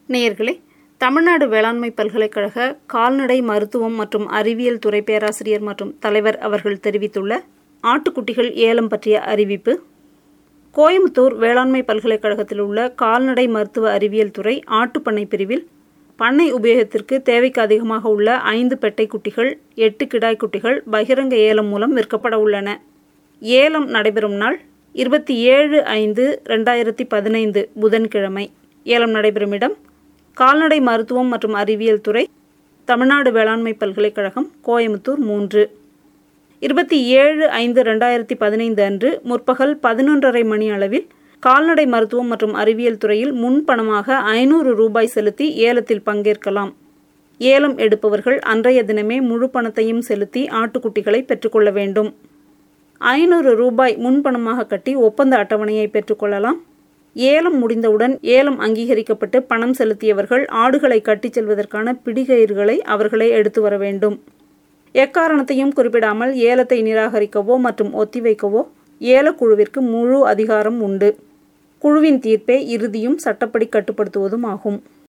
நேயர்களே, தமிழ்நாடு வேளாண்மை பல்கலைக்கழக கால்நடை மருத்துவம் மற்றும் அறிவியல் துறை பேராசிரியர் மற்றும் தலைவர் அவர்கள் தெரிவித்துள்ள ஆட்டுக்குட்டிகள் ஏலம் பற்றிய அறிவிப்பு. கோயம்புத்தூர் வேளாண்மை பல்கலைக்கழகத்தில் உள்ள கால்நடை மருத்துவ அறிவியல் துறை ஆட்டுப்பண்ணை பிரிவில் பண்ணை உபயோகத்திற்கு தேவைக்கு அதிகமாக உள்ள 5 பெட்டை குட்டிகள், 8 கிடாய் குட்டிகள் பகிரங்க ஏலம் மூலம் விற்கப்பட உள்ளன. ஏலம் நடைபெறும் நாள் 27/5/2015 புதன்கிழமை. ஏலம் நடைபெறும் இடம் கால்நடை மருத்துவம் மற்றும் அறிவியல் துறை, தமிழ்நாடு வேளாண்மை பல்கலைக்கழகம், கோயம்புத்தூர் 3. 27/5/2015 அன்று முற்பகல் 11:30 மணி அளவில் கால்நடை மருத்துவம் மற்றும் அறிவியல் துறையில் முன்பணமாக ₹500 செலுத்தி ஏலத்தில் பங்கேற்கலாம். ஏலம் எடுப்பவர்கள் அன்றைய தினமே முழு பணத்தையும் செலுத்தி ஆட்டுக்குட்டிகளை பெற்றுக்கொள்ள வேண்டும். ₹500 முன்பணமாக கட்டி ஒப்பந்த அட்டவணையை பெற்றுக்கொள்ளலாம். ஏலம் முடிந்தவுடன் ஏலம் அங்கீகரிக்கப்பட்டு பணம் செலுத்தியவர்கள் ஆடுகளை கட்டிச் செல்வதற்கான பிடிகயிறுகளை அவர்களே எடுத்து வர வேண்டும். எக்காரணத்தையும் குறிப்பிடாமல் ஏலத்தை நிராகரிக்கவோ மற்றும் ஒத்திவைக்கவோ ஏலக்குழுவிற்கு முழு அதிகாரம் உண்டு. குழுவின் தீர்ப்பே இறுதியும் சட்டப்படி கட்டுப்படுத்துவதும் ஆகும்.